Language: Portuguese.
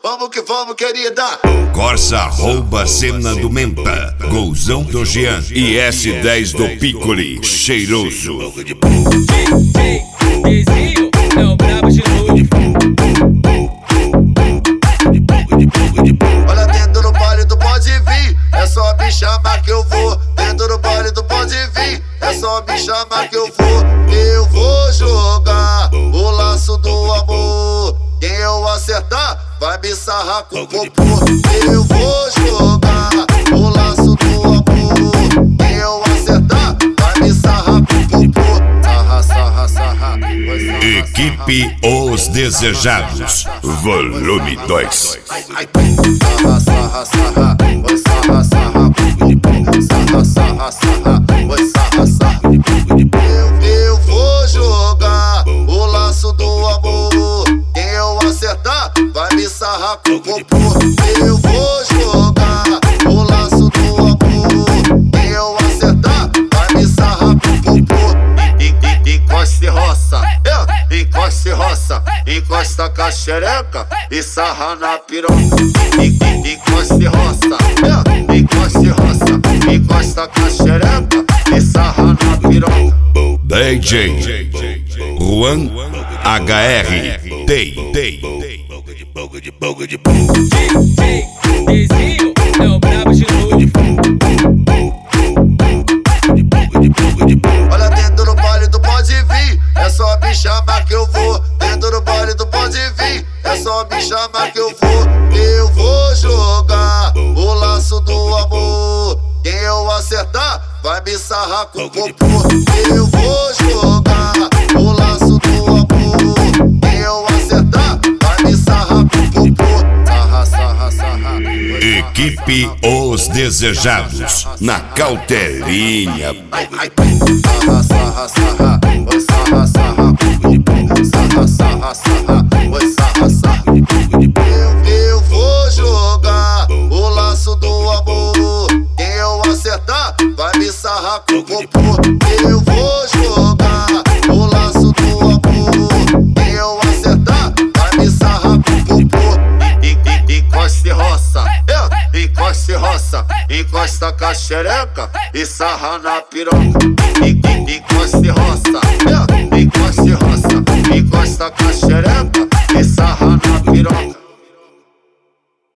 vamos, querida. Corsa rouba cena do Menta, Golzão do Jean e S10 do Piccoli, cheiroso. Vizinho, é o brabo de novo. Olha, dentro do baile tu pode vir, é só me chamar que eu vou. Dentro do baile tu pode vir, é só me chamar que eu vou. Eu vou jogar o laço do amor. Quem eu acertar vai me sarrar com o popô. Eu vou jogar o laço do amor. Quem eu acertar vai me sarrar com o popô. Sarra, sarra, sarra. Equipe Os Desejados, volume 2. Sarra, sarra, sarra. Oi, sarra, sarra. Sarra, sarra, sarra. Oi, sarra, sarra. Eu vou jogar o laço do amor. Quem eu acertar vai me sarrar com o popô. Eu vou jogar o laço do amor. Quem eu acertar vai me sarrar com o popô. Encosta e roça, encosta e roça. Encosta com a xereca e sarra na piroca. Encosta e roça, encosta e roça. Encosta com a xereca e sarra na piroca. DJ Juan HR Tei. Vizinho, é o brabo de novo. Olha, dentro do baile tu pode vir, é só me chamar que eu vou. Dentro do baile tu pode vir, é só me chamar que eu vou. Eu vou jogar o laço do amor. Quem eu acertar vai me sarrar com o popô. Eu vou jogar o laço do amor. Quem eu acertar vai me sarrar com o popô. Sarra, sarra, sarra. Equipe Os Desejados, na Cautelinha. Sarra, sarra, sarra. Oi, sarra, sarra. Sarra, sarra, sarra. Oi, sarra, sarra. Eu vou jogar o laço do amor. Quem eu acertar vai me sarrar com o popô. Eu vou jogar o laço do amor. Quem eu acertar vai me sarrar com o popô. Encosta e roça, encosta e roça. Encosta com a xereca e sarra na piroca. Encosta e roça, encosta e roça. Encosta com a xereca e sarra na piroca.